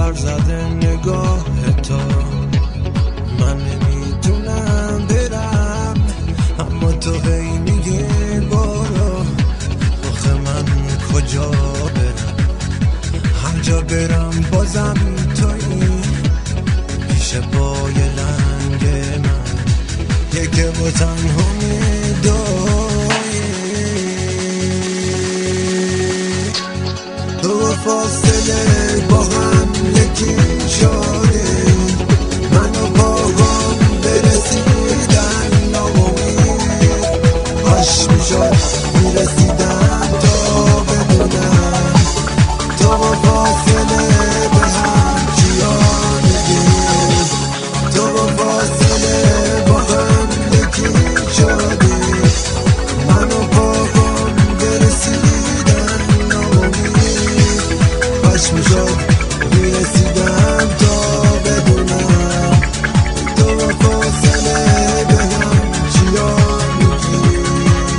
تبر زده نگاه تا من نمیتونم برم، اما تو هی میگی برو. آخه من کجا برم؟ هر جا برم بازم تویی پیش پای لنگ من، یکه و تنها میدوی. تو فاصله با هم یکی شده، من و پاگام برسیدن ناامید. کاش میشد میرسیدم تا بدونم تو و فاصله به هم چیا میگید. تو و فاصله با هم یکی شدی، من و پاگام برسیدن ناامید. کاش میشد میرسیدم تا بدونم تو و فاصله به هم چیا میگید.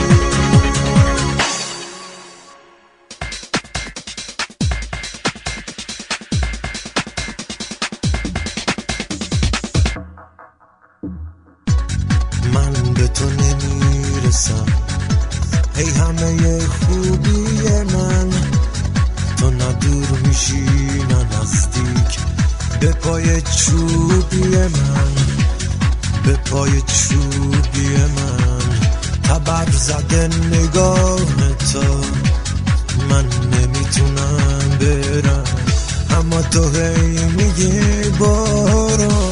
من به تو نمیرسم، ای همه خوبی من. تو نه دور میشی نه نزدیک، به پای چوبی من، به پای چوبی من. تبر زده نگاه تو من نمیتونم برم، اما تو هی میگی برو.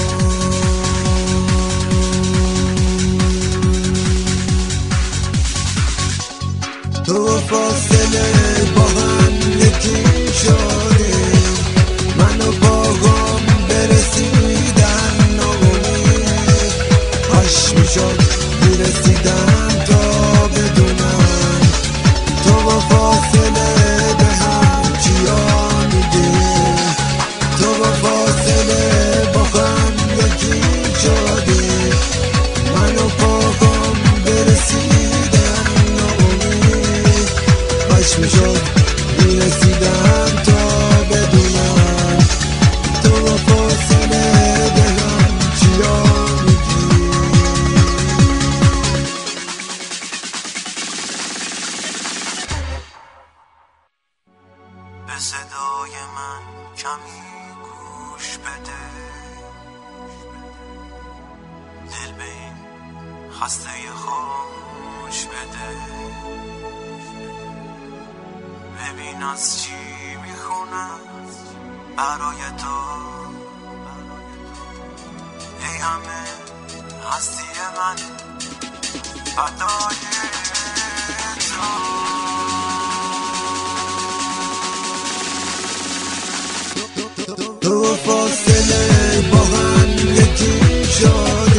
تو فاصله با هم یکی شدیم، من و پاگام برسیدن ناامید. کاش میشد میرسیدم تا بدونم تو و فاصله به هم چیا میگیم. تو و فاصله با هم یکی شدیم، من و پاگام برسیدن ناامید. کاش میشد میرسیدم تا بدونم تو و فاصله به هم چیا میگی. به صدای من کمی گوش بده، دل به این خسته خوش بده. ببین از چی میخونم برای تو، ای همه هستی من فدای تو. تو فاصله با هم یکی شد،